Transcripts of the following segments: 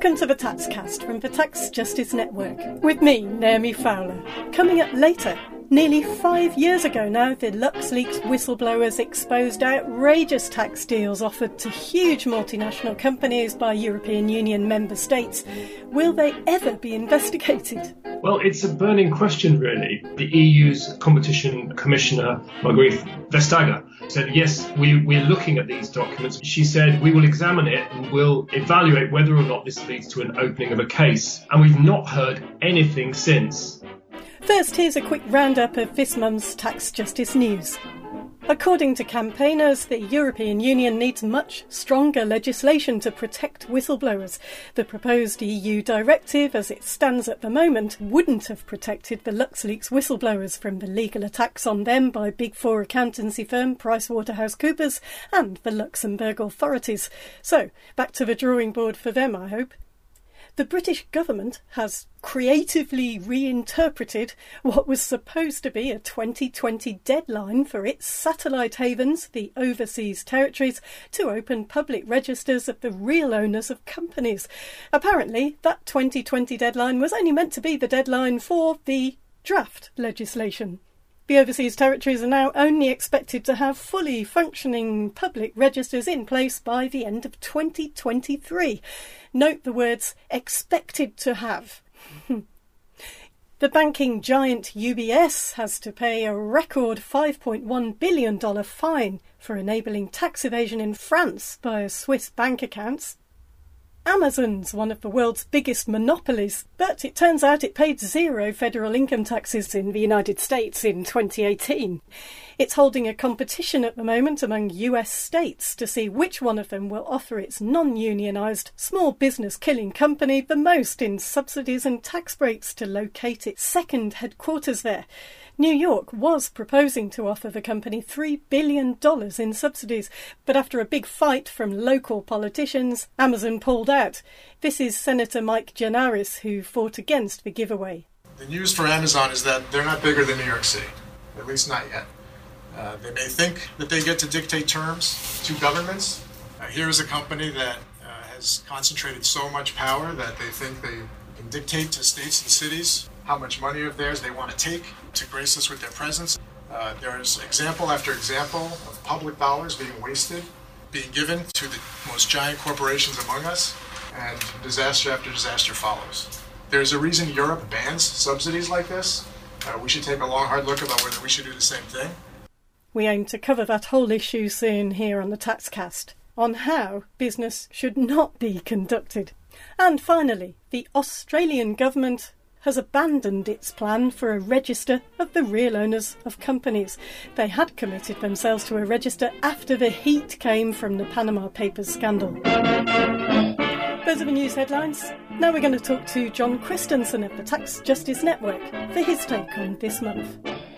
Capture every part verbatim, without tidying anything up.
Welcome to the Taxcast from the Tax Justice Network, with me, Naomi Fowler. Coming up later, nearly five years ago now, the LuxLeaks whistleblowers exposed outrageous tax deals offered to huge multinational companies by European Union member states. Will they ever be investigated? Well, it's a burning question, really. The E U's Competition Commissioner, Margrethe Vestager, said, yes, we, we're looking at these documents. She said, we will examine it and we'll evaluate whether or not this leads to an opening of a case. And we've not heard anything since. First, here's a quick roundup of this month's tax justice news. According to campaigners, the European Union needs much stronger legislation to protect whistleblowers. The proposed E U directive, as it stands at the moment, wouldn't have protected the LuxLeaks whistleblowers from the legal attacks on them by Big Four accountancy firm PricewaterhouseCoopers and the Luxembourg authorities. So, back to the drawing board for them, I hope. The British government has creatively reinterpreted what was supposed to be a twenty twenty deadline for its satellite havens, the overseas territories, to open public registers of the real owners of companies. Apparently, that twenty twenty deadline was only meant to be the deadline for the draft legislation. The overseas territories are now only expected to have fully functioning public registers in place by the end of twenty twenty-three. Note the words expected to have. The banking giant U B S has to pay a record five point one billion dollars fine for enabling tax evasion in France via Swiss bank accounts. Amazon's one of the world's biggest monopolies, but it turns out it paid zero federal income taxes in the United States in twenty eighteen. It's holding a competition at the moment among U S states to see which one of them will offer its non-unionised, small business killing company the most in subsidies and tax breaks to locate its second headquarters there. New York was proposing to offer the company three billion dollars in subsidies, but after a big fight from local politicians, Amazon pulled out. This is Senator Mike Gianaris, who fought against the giveaway. The news for Amazon is that they're not bigger than New York City, at least not yet. Uh, they may think that they get to dictate terms to governments. Uh, here is a company that uh, has concentrated so much power that they think they can dictate to states and cities how much money of theirs they want to take to grace us with their presence. Uh, there's example after example of public dollars being wasted, being given to the most giant corporations among us, and disaster after disaster follows. There's a reason Europe bans subsidies like this. Uh, we should take a long, hard look about whether we should do the same thing. We aim to cover that whole issue soon here on the Taxcast, on how business should not be conducted. And finally, the Australian government has abandoned its plan for a register of the real owners of companies. They had committed themselves to a register after the heat came from the Panama Papers scandal. Those are the news headlines. Now we're going to talk to John Christensen of the Tax Justice Network for his take on this month.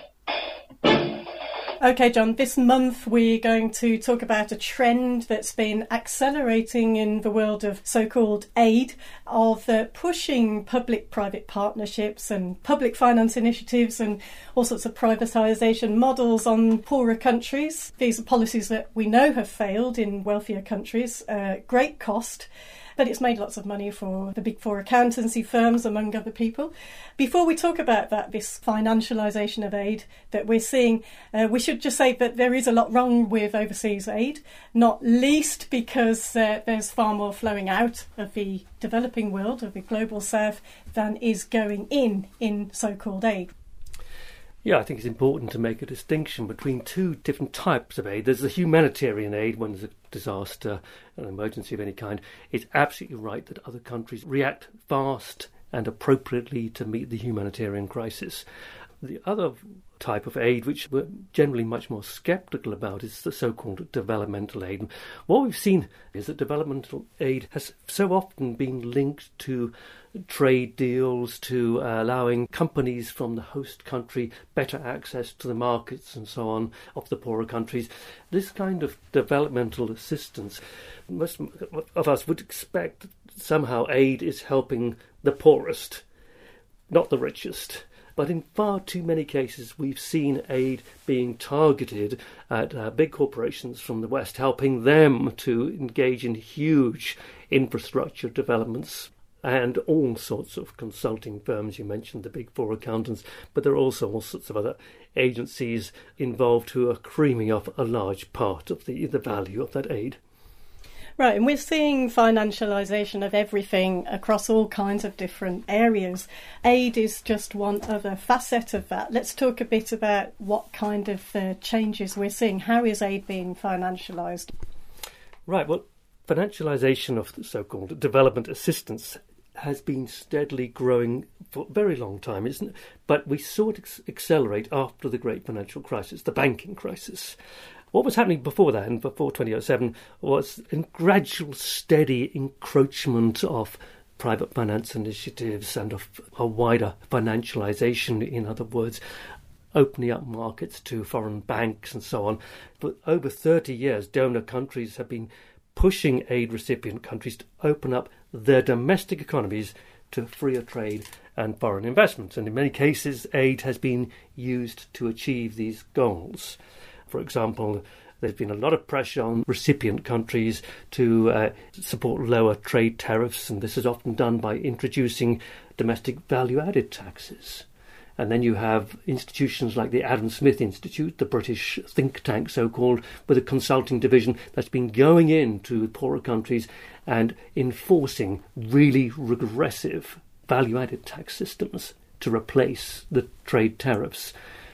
OK, John, this month we're going to talk about a trend that's been accelerating in the world of so-called aid, of uh, pushing public-private partnerships and public finance initiatives and all sorts of privatisation models on poorer countries. These are policies that we know have failed in wealthier countries, uh, great cost. But it's made lots of money for the Big Four accountancy firms, among other people. Before we talk about that, this financialisation of aid that we're seeing, uh, we should just say that there is a lot wrong with overseas aid, not least because uh, there's far more flowing out of the developing world, of the global south, than is going in in so-called aid. Yeah, I think it's important to make a distinction between two different types of aid. There's the humanitarian aid when there's a disaster, an emergency of any kind. It's absolutely right that other countries react fast and appropriately to meet the humanitarian crisis. The other type of aid, which we're generally much more sceptical about, is the so-called developmental aid. And what we've seen is that developmental aid has so often been linked to trade deals, to uh, allowing companies from the host country better access to the markets and so on of the poorer countries. This kind of developmental assistance, most of us would expect that somehow aid is helping the poorest, not the richest. But in far too many cases, we've seen aid being targeted at uh, big corporations from the West, helping them to engage in huge infrastructure developments and all sorts of consulting firms. You mentioned the big four accountants, but there are also all sorts of other agencies involved who are creaming off a large part of the, the value of that aid. Right, and we're seeing financialisation of everything across all kinds of different areas. Aid is just one other facet of that. Let's talk a bit about what kind of uh, changes we're seeing. How is aid being financialised? Right, well, financialisation of the so-called development assistance has been steadily growing for a very long time, isn't it? But we saw it ex- accelerate after the great financial crisis, the banking crisis. What was happening before that, and before two thousand seven, was a gradual, steady encroachment of private finance initiatives and of a wider financialisation, in other words, opening up markets to foreign banks and so on. For over thirty years, donor countries have been pushing aid recipient countries to open up their domestic economies to freer trade and foreign investment. And in many cases, aid has been used to achieve these goals. For example, there's been a lot of pressure on recipient countries to uh, support lower trade tariffs, and this is often done by introducing domestic value-added taxes. And then you have institutions like the Adam Smith Institute, the British think tank so-called, with a consulting division that's been going into poorer countries and enforcing really regressive value-added tax systems to replace the trade tariffs.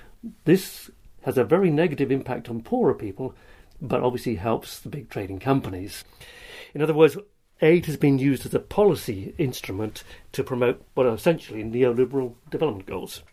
This has a very negative impact on poorer people, but obviously helps the big trading companies. In other words, aid has been used as a policy instrument to promote what are essentially neoliberal development goals.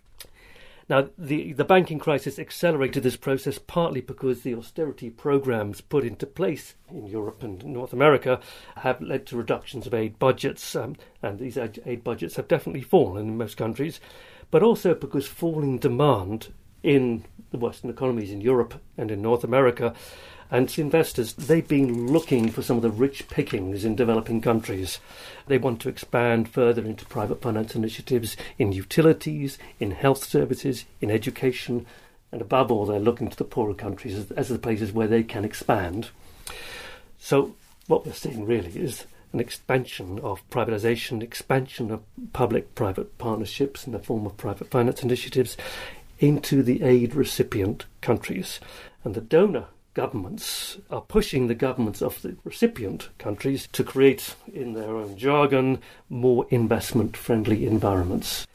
Now, the, the banking crisis accelerated this process partly because the austerity programs put into place in Europe and North America have led to reductions of aid budgets, um, and these aid budgets have definitely fallen in most countries, but also because falling demand in the Western economies in Europe and in North America, and investors, they've been looking for some of the rich pickings in developing countries. They want to expand further into private finance initiatives in utilities, in health services, in education, and above all, they're looking to the poorer countries as, as the places where they can expand. So what we're seeing really is an expansion of privatisation, expansion of public-private partnerships in the form of private finance initiatives into the aid recipient countries. And the donor governments are pushing the governments of the recipient countries to create, in their own jargon, more investment-friendly environments.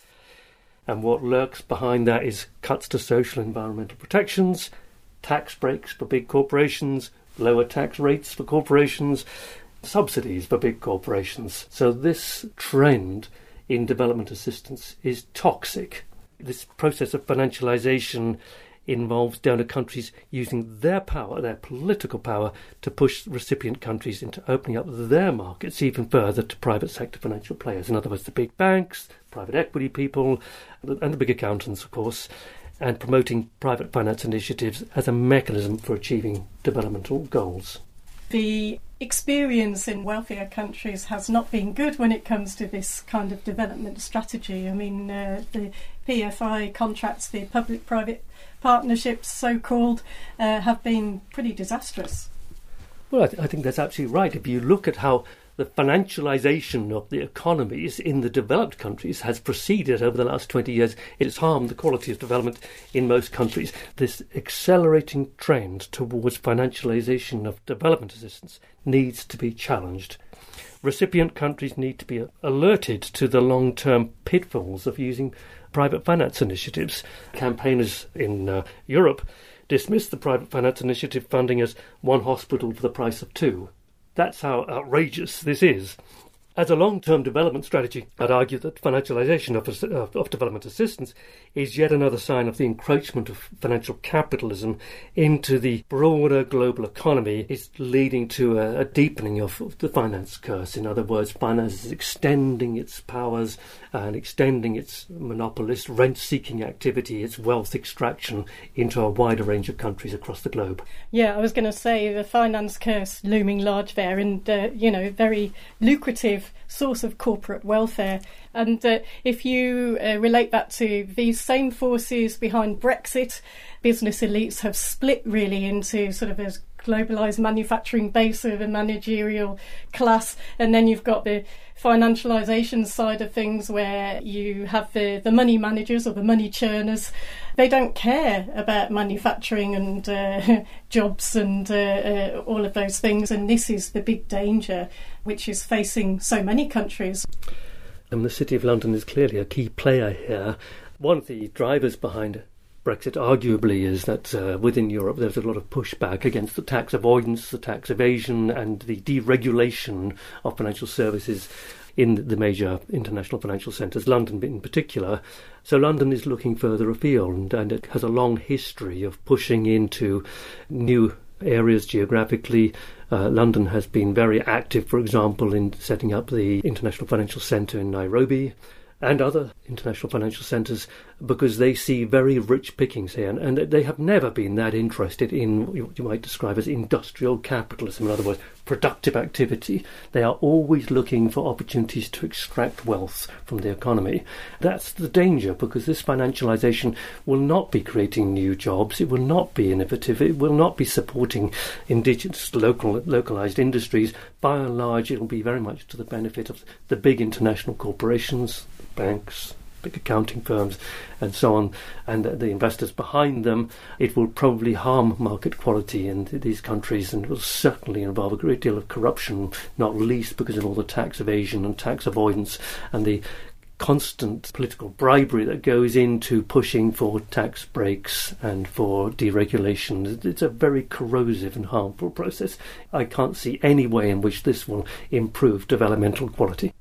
And what lurks behind that is cuts to social and environmental protections, tax breaks for big corporations, lower tax rates for corporations, subsidies for big corporations. So this trend in development assistance is toxic. This process of financialisation involves donor countries using their power, their political power, to push recipient countries into opening up their markets even further to private sector financial players. In other words, the big banks, private equity people, and the big accountants, of course, and promoting private finance initiatives as a mechanism for achieving developmental goals. The experience in wealthier countries has not been good when it comes to this kind of development strategy. I mean, uh, the P F I contracts, the public-private partnerships, so-called, uh, have been pretty disastrous. Well, I, th- I think that's absolutely right. If you look at how the financialisation of the economies in the developed countries has proceeded over the last twenty years, it has harmed the quality of development in most countries. This accelerating trend towards financialisation of development assistance needs to be challenged. Recipient countries need to be alerted to the long-term pitfalls of using private finance initiatives. Campaigners in uh, Europe dismiss the private finance initiative funding as one hospital for the price of two. That's how outrageous this is. As a long-term development strategy, I'd argue that financialisation of, of, of development assistance is yet another sign of the encroachment of financial capitalism into the broader global economy. It's leading to a, a deepening of, of the finance curse. In other words, finance is extending its powers and extending its monopolist rent-seeking activity, its wealth extraction into a wider range of countries across the globe. Yeah, I was going to say the finance curse looming large there, and, uh, you know, very lucrative source of corporate welfare. And uh, if you uh, relate that to these same forces behind Brexit, business elites have split really into sort of a globalised manufacturing base of a managerial class, and then you've got the financialisation side of things where you have the, the money managers or the money churners. They don't care about manufacturing and uh, jobs and uh, uh, all of those things, and this is the big danger which is facing so many countries. And the City of London is clearly a key player here. One of the drivers behind Brexit arguably is that uh, within Europe there's a lot of pushback against the tax avoidance, the tax evasion and the deregulation of financial services in the major international financial centres, London in particular. So London is looking further afield, and, and it has a long history of pushing into new areas geographically. Uh, London has been very active, for example, in setting up the International Financial Centre in Nairobi and other international financial centres, because they see very rich pickings here, and, and they have never been that interested in what you might describe as industrial capitalism, in other words, productive activity. They are always looking for opportunities to extract wealth from the economy. That's the danger, because this financialisation will not be creating new jobs, it will not be innovative, it will not be supporting indigenous, local, localised industries. By and large, it will be very much to the benefit of the big international corporations, banks, big accounting firms and so on, and the investors behind them. It will probably harm market quality in these countries, and will certainly involve a great deal of corruption, not least because of all the tax evasion and tax avoidance and the constant political bribery that goes into pushing for tax breaks and for deregulation. It's a very corrosive and harmful process. I can't see any way in which this will improve developmental quality.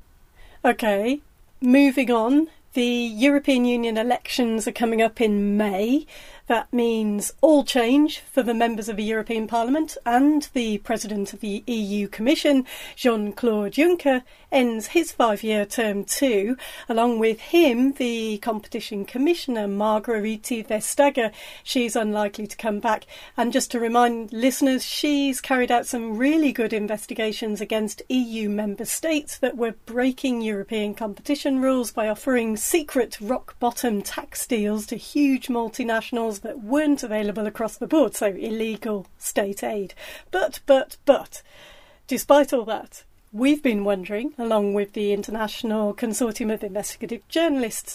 OK, moving on. The European Union elections are coming up in May. That means all change for the members of the European Parliament, and the President of the E U Commission, Jean-Claude Juncker, ends his five-year term too. Along with him, the Competition Commissioner, Margrethe Vestager. She's unlikely to come back. And just to remind listeners, she's carried out some really good investigations against E U member states that were breaking European competition rules by offering secret rock-bottom tax deals to huge multinationals that weren't available across the board, so illegal state aid. But, but, but, despite all that, we've been wondering, along with the International Consortium of Investigative Journalists,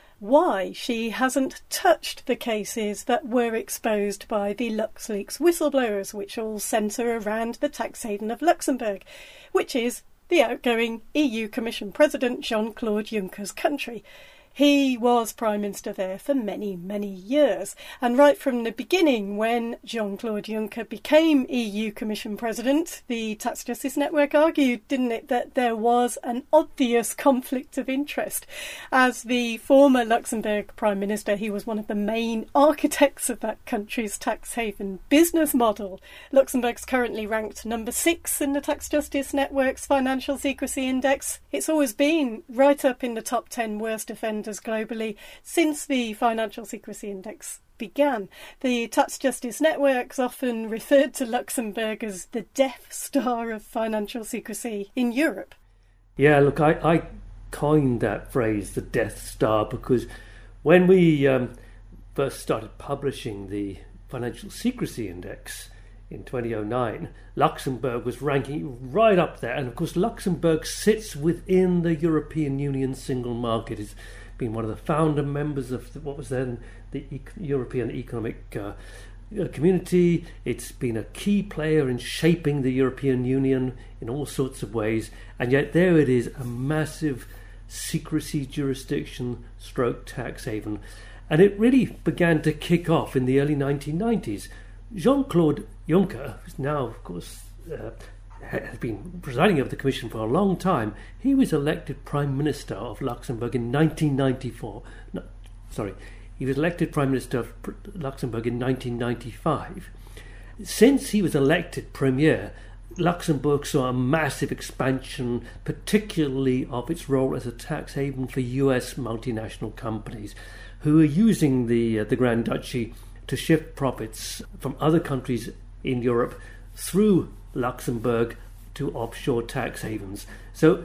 why she hasn't touched the cases that were exposed by the LuxLeaks whistleblowers, which all centre around the tax haven of Luxembourg, which is the outgoing E U Commission President Jean-Claude Juncker's country. He was Prime Minister there for many, many years. And right from the beginning, when Jean-Claude Juncker became E U Commission President, the Tax Justice Network argued, didn't it, that there was an obvious conflict of interest. As the former Luxembourg Prime Minister, he was one of the main architects of that country's tax haven business model. Luxembourg's currently ranked number six in the Tax Justice Network's Financial Secrecy Index. It's always been right up in the top ten worst offenders globally since the Financial Secrecy Index began. The Tax Justice Network's often referred to Luxembourg as the Death Star of financial secrecy in Europe. Yeah, look, I, I coined that phrase, the Death Star, because when we um, first started publishing the Financial Secrecy Index in two thousand nine, Luxembourg was ranking right up there. And of course, Luxembourg sits within the European Union single market. It's been one of the founder members of the, what was then the e- European Economic uh, Community. It's been a key player in shaping the European Union in all sorts of ways. And yet there it is, a massive secrecy jurisdiction stroke tax haven. And it really began to kick off in the early nineteen nineties. Jean-Claude Juncker, who's now, of course, uh, has been presiding over the Commission for a long time, he was elected Prime Minister of Luxembourg in nineteen ninety-four. No, sorry, he was elected Prime Minister of Luxembourg in nineteen ninety-five. Since he was elected Premier, Luxembourg saw a massive expansion, particularly of its role as a tax haven for U S multinational companies who are using the uh, the Grand Duchy to shift profits from other countries in Europe through Luxembourg to offshore tax havens. So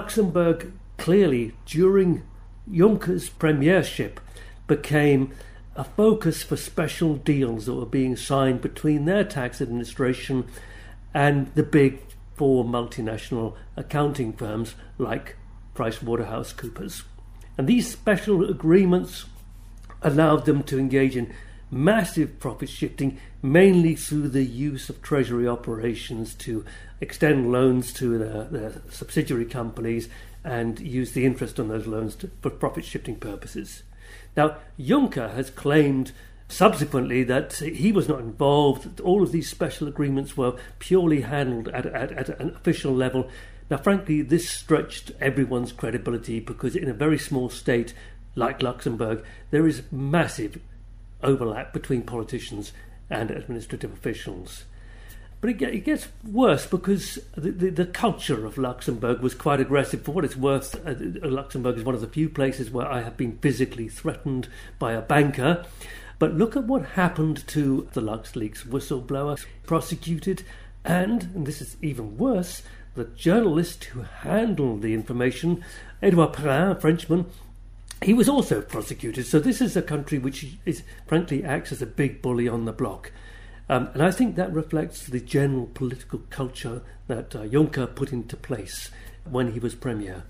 Luxembourg clearly, during Juncker's premiership, became a focus for special deals that were being signed between their tax administration and the big four multinational accounting firms like PricewaterhouseCoopers. And these special agreements allowed them to engage in massive profit shifting, mainly through the use of treasury operations to extend loans to their, their subsidiary companies and use the interest on those loans to, for profit shifting purposes. Now, Juncker has claimed subsequently that he was not involved, that all of these special agreements were purely handled at, at, at an official level. Now, frankly, this stretched everyone's credibility because in a very small state like Luxembourg, there is massive overlap between politicians and administrative officials. But it, get, it gets worse because the, the, the culture of Luxembourg was quite aggressive. For what it's worth, uh, Luxembourg is one of the few places where I have been physically threatened by a banker. But look at what happened to the LuxLeaks whistleblower, prosecuted, and, and this is even worse, the journalist who handled the information, Edouard Perrin, a Frenchman, he was also prosecuted. So this is a country which is, frankly, acts as a big bully on the block. Um, and I think that reflects the general political culture that uh, Juncker put into place when he was Premier.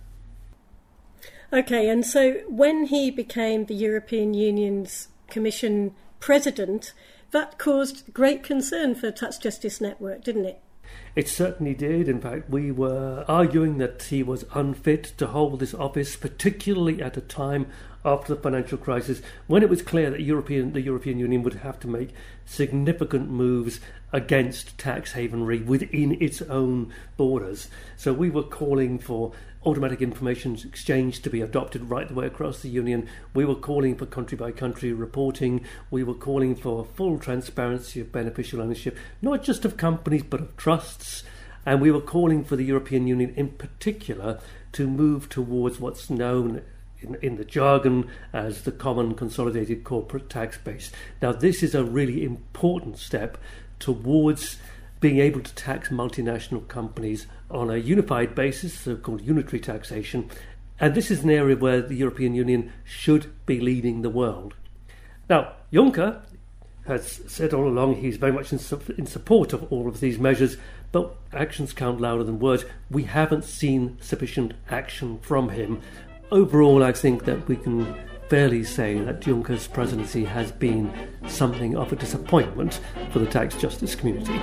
OK, and so when he became the European Union's Commission President, that caused great concern for Tax Justice Network, didn't it? It certainly did. In fact, we were arguing that he was unfit to hold this office, particularly at a time after the financial crisis, when it was clear that European, the European Union would have to make significant moves against tax havenry within its own borders. So we were calling for automatic information exchange to be adopted right the way across the Union. We were calling for country-by-country reporting. We were calling for full transparency of beneficial ownership, not just of companies but of trusts. And we were calling for the European Union in particular to move towards what's known in, in the jargon as the common consolidated corporate tax base. Now, this is a really important step towards being able to tax multinational companies on a unified basis, so-called unitary taxation. And this is an area where the European Union should be leading the world. Now, Juncker has said all along he's very much in, su- in support of all of these measures, but actions count louder than words. We haven't seen sufficient action from him. Overall, I think that we can fairly say that Juncker's presidency has been something of a disappointment for the tax justice community.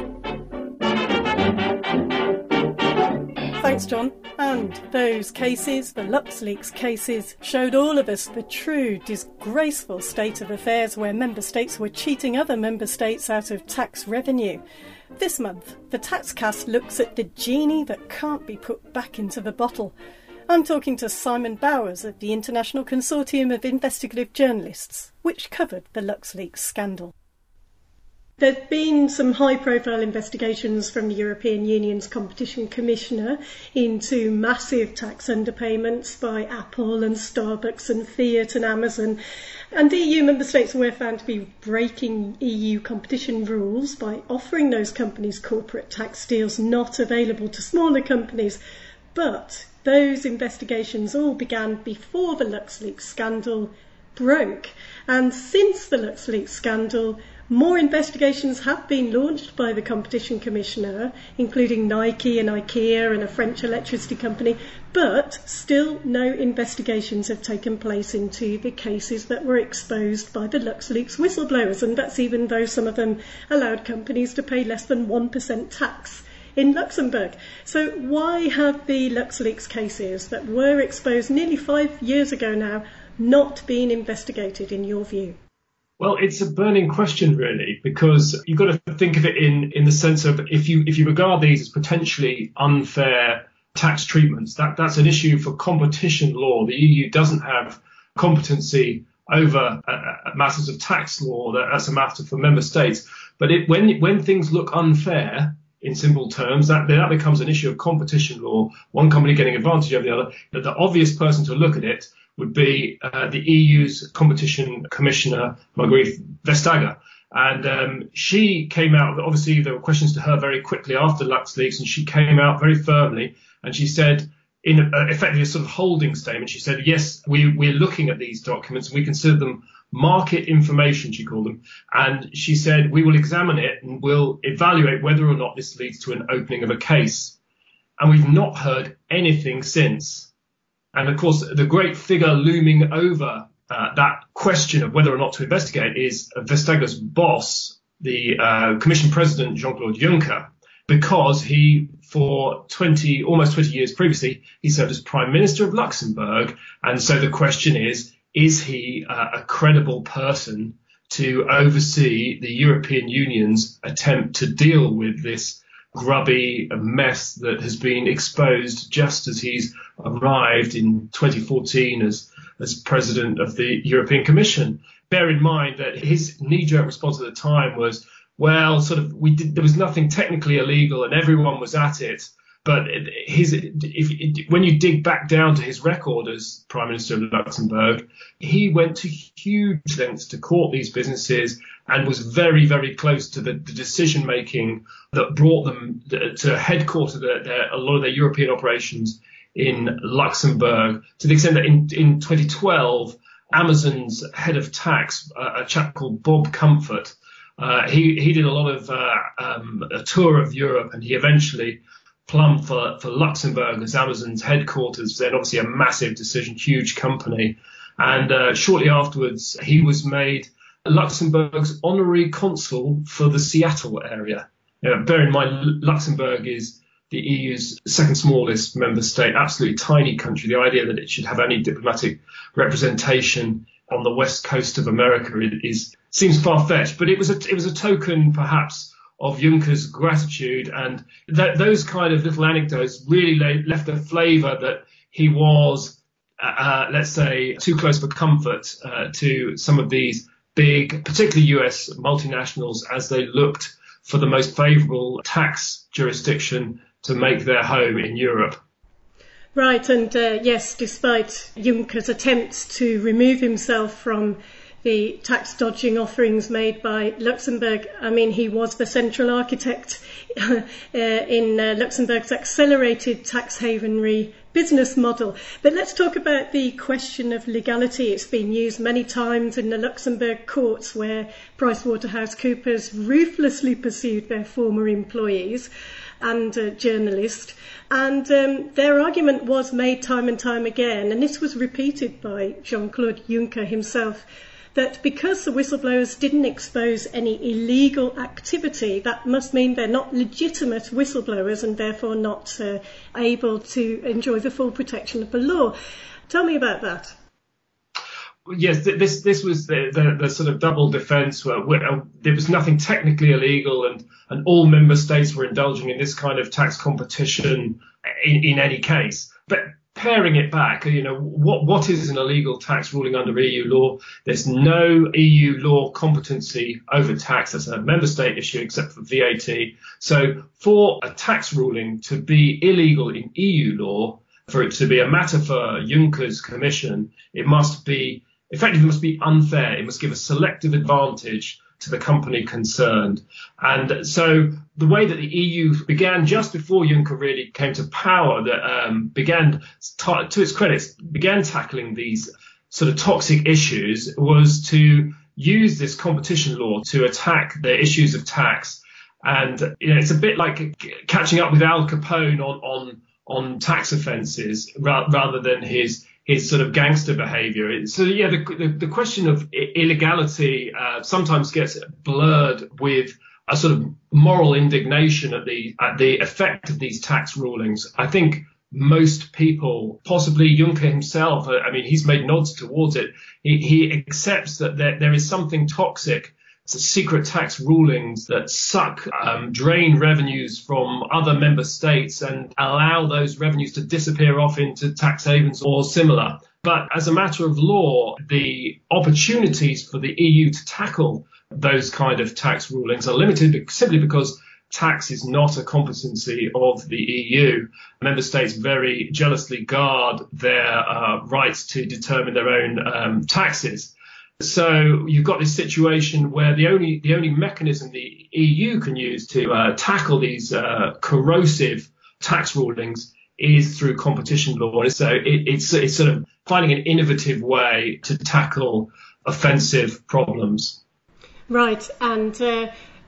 Thanks, John. And those cases, the LuxLeaks cases, showed all of us the true disgraceful state of affairs where member states were cheating other member states out of tax revenue. This month, the Taxcast looks at the genie that can't be put back into the bottle. I'm talking to Simon Bowers of the International Consortium of Investigative Journalists, which covered the LuxLeaks scandal. There have been some high-profile investigations from the European Union's Competition Commissioner into massive tax underpayments by Apple and Starbucks and Fiat and Amazon. And E U member states were found to be breaking E U competition rules by offering those companies corporate tax deals not available to smaller companies. But those investigations all began before the LuxLeaks scandal broke. And since the LuxLeaks scandal, more investigations have been launched by the Competition Commissioner, including Nike and IKEA and a French electricity company, but still no investigations have taken place into the cases that were exposed by the LuxLeaks whistleblowers, and that's even though some of them allowed companies to pay less than one percent tax in Luxembourg. So why have the LuxLeaks cases that were exposed nearly five years ago now not been investigated, in your view? Well, it's a burning question, really, because you've got to think of it in, in the sense of if you if you regard these as potentially unfair tax treatments, that, that's an issue for competition law. The E U doesn't have competency over uh, matters of tax law. That's a matter for member states. But it, when when things look unfair, in simple terms, that that becomes an issue of competition law, one company getting advantage over the other. But the obvious person to look at it would be uh, the E U's Competition Commissioner, Margrethe Vestager. And um, she came out, obviously there were questions to her very quickly after LuxLeaks, and she came out very firmly and she said in a, effectively a sort of holding statement. She said, yes, we, we're looking at these documents and we consider them market information, she called them. And she said, we will examine it and we'll evaluate whether or not this leads to an opening of a case. And we've not heard anything since. And of course, the great figure looming over uh, that question of whether or not to investigate is Vestaga's boss, the uh, Commission President, Jean-Claude Juncker, because he, for twenty, almost twenty years previously, he served as Prime Minister of Luxembourg. And so the question is, is he uh, a credible person to oversee the European Union's attempt to deal with this grubby mess that has been exposed just as he's arrived in twenty fourteen as, as President of the European Commission? Bear in mind that his knee-jerk response at the time was, well, sort of, we did, there was nothing technically illegal and everyone was at it. But his, if, when you dig back down to his record as Prime Minister of Luxembourg, he went to huge lengths to court these businesses and was very, very close to the, the decision making that brought them to headquarter their, their, a lot of their European operations in Luxembourg, to the extent that in, in twenty twelve, Amazon's head of tax, uh, a chap called Bob Comfort, uh, he, he did a lot of uh, um, a tour of Europe, and he eventually plumbed for, for Luxembourg as Amazon's headquarters. Then obviously a massive decision, huge company. And uh, shortly afterwards, he was made Luxembourg's honorary consul for the Seattle area. You know, bear in mind, Luxembourg is the E U's second smallest member state, absolutely tiny country. The idea that it should have any diplomatic representation on the west coast of America is seems far-fetched, but it was a it was a token, perhaps, of Juncker's gratitude, and that those kind of little anecdotes really la- left a flavour that he was, uh, let's say, too close for comfort uh, to some of these big, particularly U S multinationals, as they looked for the most favourable tax jurisdiction to make their home in Europe. Right, and uh, yes, despite Juncker's attempts to remove himself from the tax dodging offerings made by Luxembourg, I mean, he was the central architect uh, in uh, Luxembourg's accelerated tax havenry business model. But let's talk about the question of legality. It's been used many times in the Luxembourg courts, where PricewaterhouseCoopers ruthlessly pursued their former employees and uh, journalists. And um, their argument was made time and time again, and this was repeated by Jean-Claude Juncker himself, that because the whistleblowers didn't expose any illegal activity, that must mean they're not legitimate whistleblowers and therefore not uh, able to enjoy the full protection of the law. Tell me about that. Yes, this this was the, the, the sort of double defence where, where there was nothing technically illegal, and, and all member states were indulging in this kind of tax competition in, in any case. But paring it back, you know, what what is an illegal tax ruling under E U law? There's no E U law competency over tax. That's a member state issue except for V A T. So for a tax ruling to be illegal in E U law, for it to be a matter for Juncker's commission, it must be effectively, it must be unfair. It must give a selective advantage to the company concerned. And so the way that the E U began just before Juncker really came to power, that um, began, ta- to its credit, began tackling these sort of toxic issues, was to use this competition law to attack the issues of tax. And you know, it's a bit like catching up with Al Capone on on, on tax offences ra- rather than his his sort of gangster behaviour. So, yeah, the, the, the question of illegality uh, sometimes gets blurred with a sort of moral indignation at the at the effect of these tax rulings. I think most people, possibly Juncker himself, I mean, he's made nods towards it. He, he accepts that there, there is something toxic, secret tax rulings that suck, um, drain revenues from other member states and allow those revenues to disappear off into tax havens or similar. But as a matter of law, the opportunities for the E U to tackle those kind of tax rulings are limited simply because tax is not a competency of the E U. Member states very jealously guard their uh, rights to determine their own um, taxes. So you've got this situation where the only the only mechanism the E U can use to uh, tackle these uh, corrosive tax rulings is through competition law. And so it, it's, it's sort of finding an innovative way to tackle offensive problems. Right. And uh,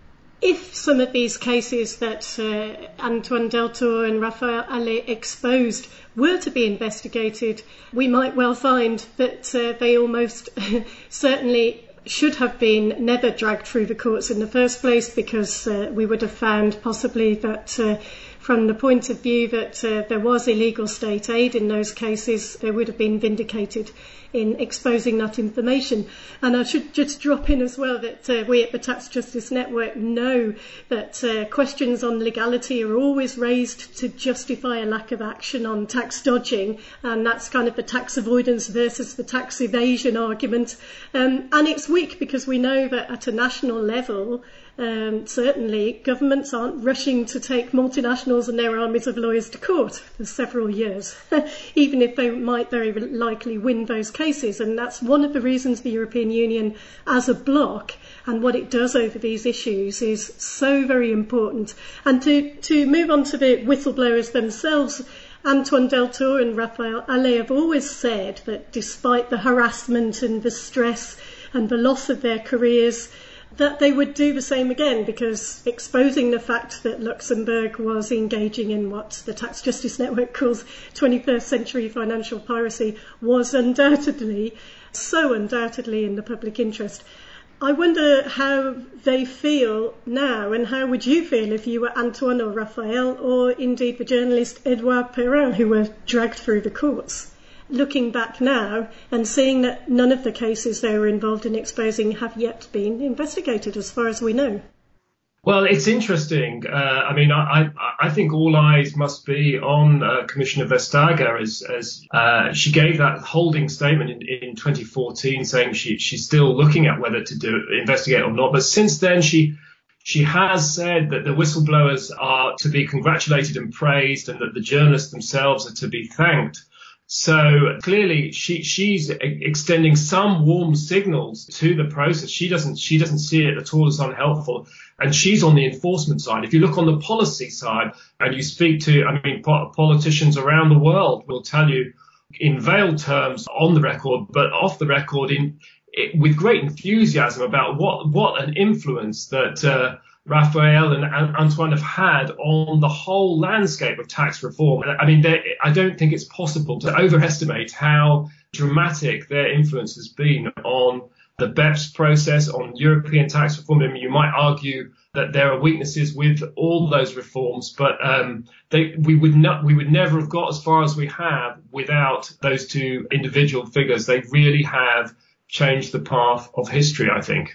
if some of these cases that uh, Antoine Deltour and Raphael Halet exposed were to be investigated, we might well find that uh, they almost certainly should have been never dragged through the courts in the first place, because uh, we would have found possibly that uh, from the point of view that uh, there was illegal state aid in those cases, they would have been vindicated in exposing that information. And I should just drop in as well that uh, we at the Tax Justice Network know that uh, questions on legality are always raised to justify a lack of action on tax dodging, and that's kind of the tax avoidance versus the tax evasion argument. Um, and it's weak because we know that at a national level, Um, certainly, governments aren't rushing to take multinationals and their armies of lawyers to court for several years, even if they might very likely win those cases. And that's one of the reasons the European Union as a bloc and what it does over these issues is so very important. And to, to move on to the whistleblowers themselves, Antoine Deltour and Raphael Halet have always said that despite the harassment and the stress and the loss of their careers, that they would do the same again, because exposing the fact that Luxembourg was engaging in what the Tax Justice Network calls twenty-first century financial piracy was undoubtedly, so undoubtedly in the public interest. I wonder how they feel now, and how would you feel if you were Antoine or Raphael, or indeed the journalist Edouard Perrin, who were dragged through the courts? Looking back now and seeing that none of the cases they were involved in exposing have yet been investigated, as far as we know. Well, it's interesting. Uh, I mean, I, I, I think all eyes must be on uh, Commissioner Vestager as, as uh, she gave that holding statement in, in twenty fourteen saying she, she's still looking at whether to do investigate or not. But since then, she She has said that the whistleblowers are to be congratulated and praised, and that the journalists themselves are to be thanked. So clearly she, she's extending some warm signals to the process. She doesn't, she doesn't see it at all as unhelpful. And she's on the enforcement side. If you look on the policy side and you speak to, I mean, politicians around the world will tell you in veiled terms on the record, but off the record in it, with great enthusiasm about what, what an influence that, uh, Raphael and Antoine have had on the whole landscape of tax reform. I mean, I don't think it's possible to overestimate how dramatic their influence has been on the B E P S process, on European tax reform. I mean, you might argue that there are weaknesses with all those reforms, but um, they, we would not, we would never have got as far as we have without those two individual figures. They really have changed the path of history, I think.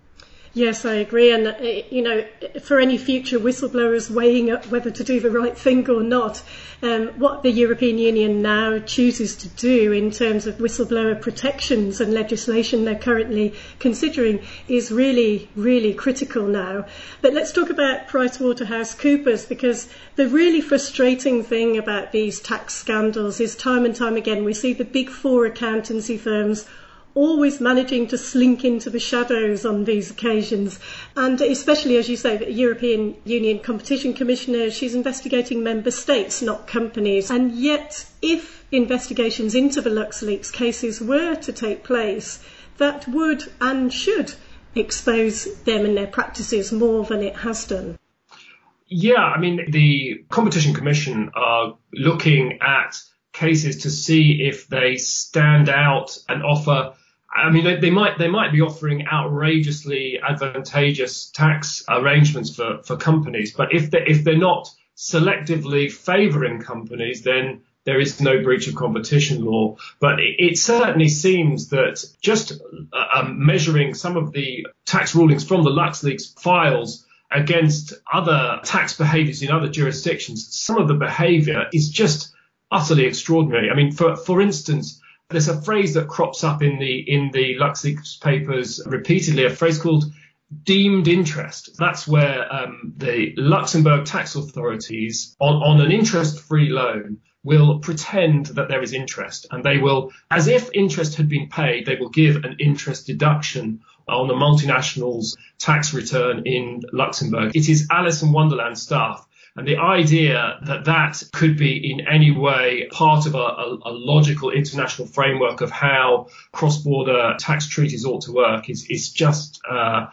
Yes, I agree. And, uh, you know, for any future whistleblowers weighing up whether to do the right thing or not, um, what the European Union now chooses to do in terms of whistleblower protections and legislation they're currently considering is really, really critical now. But let's talk about PricewaterhouseCoopers, because the really frustrating thing about these tax scandals is time and time again we see the big four accountancy firms always managing to slink into the shadows on these occasions. And especially, as you say, the European Union Competition Commissioner, she's investigating member states, not companies. And yet, if investigations into the LuxLeaks cases were to take place, that would and should expose them and their practices more than it has done. Yeah, I mean, the Competition Commission are looking at cases to see if they stand out and offer, I mean, they, they might they might be offering outrageously advantageous tax arrangements for, for companies. But if they if they're not selectively favouring companies, then there is no breach of competition law. But it, it certainly seems that just uh, measuring some of the tax rulings from the LuxLeaks files against other tax behaviours in other jurisdictions, some of the behaviour is just utterly extraordinary. I mean, for for instance, there's a phrase that crops up in the in the LuxLeaks papers repeatedly, a phrase called deemed interest. That's where um, the Luxembourg tax authorities on, on an interest-free loan will pretend that there is interest, and they will, as if interest had been paid, they will give an interest deduction on the multinational's tax return in Luxembourg. It is Alice in Wonderland stuff. And the idea that that could be in any way part of a, a, a logical international framework of how cross-border tax treaties ought to work is, is just, uh,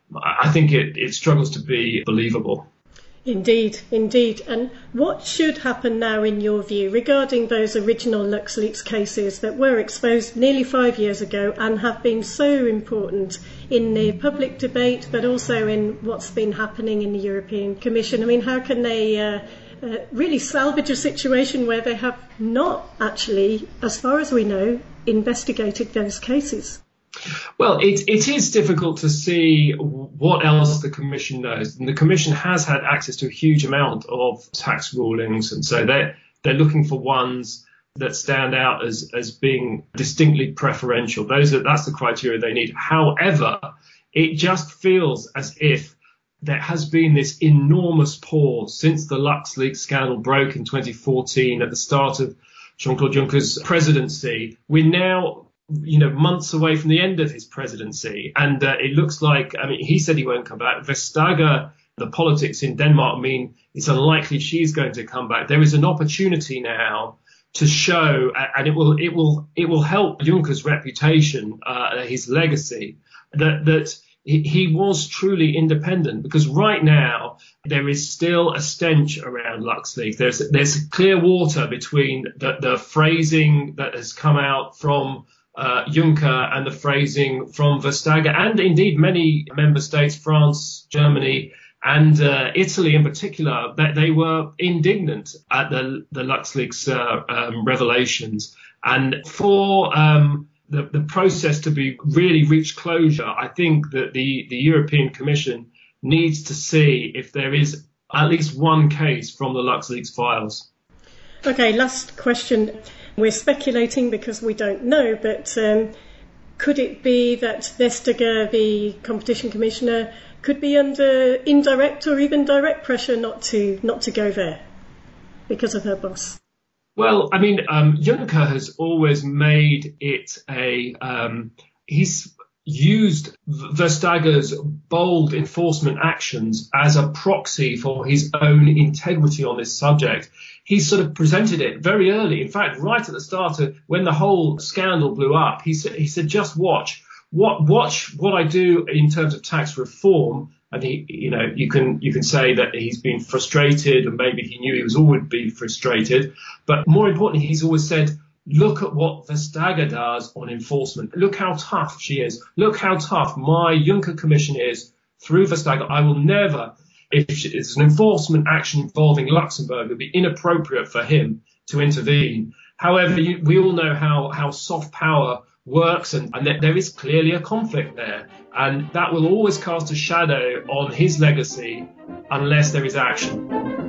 I think it, it struggles to be believable. Indeed, indeed. And what should happen now, in your view, regarding those original LuxLeaks cases that were exposed nearly five years ago and have been so important in the public debate, but also in what's been happening in the European Commission? I mean, how can they uh, uh, really salvage a situation where they have not actually, as far as we know, investigated those cases? Well, it, it is difficult to see what else the Commission knows. And the Commission has had access to a huge amount of tax rulings. And so they're, they're looking for ones that stand out as, as being distinctly preferential. Those are, that's the criteria they need. However, it just feels as if there has been this enormous pause since the LuxLeaks scandal broke in twenty fourteen at the start of Jean-Claude Juncker's presidency. We're now you know, months away from the end of his presidency. And uh, it looks like, I mean, he said he won't come back. Vestager, the politics in Denmark mean it's unlikely she's going to come back. There is an opportunity now to show, and it will, it will, it will help Juncker's reputation, uh, his legacy, that, that he was truly independent, because right now there is still a stench around LuxLeaks. There's, there's clear water between the, the phrasing that has come out from Uh, Juncker and the phrasing from Vestager, and indeed many member states, France, Germany, and uh, Italy in particular, that they were indignant at the, the LuxLeaks uh, um, revelations. And for um, the, the process to be really reach closure, I think that the, the European Commission needs to see if there is at least one case from the LuxLeaks files. Okay, last question. We're speculating because we don't know, but um, could it be that Vestager, the competition commissioner, could be under indirect or even direct pressure not to not to go there because of her boss? Well, I mean, um, Juncker has always made it a um, he's used Vestager's bold enforcement actions as a proxy for his own integrity on this subject. He sort of presented it very early. In fact, right at the start of when the whole scandal blew up, he said, he said, just watch, what, watch what I do in terms of tax reform. And he, you know, you can, you can say that he's been frustrated, and maybe he knew he was always be frustrated. But more importantly, he's always said, look at what Vestager does on enforcement. Look how tough she is. Look how tough my Juncker Commission is through Vestager. I will never, if it's an enforcement action involving Luxembourg, it would be inappropriate for him to intervene. However, you, we all know how, how soft power works, and, and there is clearly a conflict there. And that will always cast a shadow on his legacy unless there is action.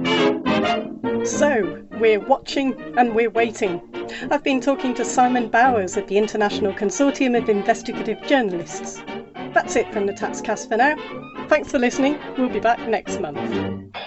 So, we're watching and we're waiting. I've been talking to Simon Bowers of the International Consortium of Investigative Journalists. That's it from the TaxCast for now. Thanks for listening. We'll be back next month.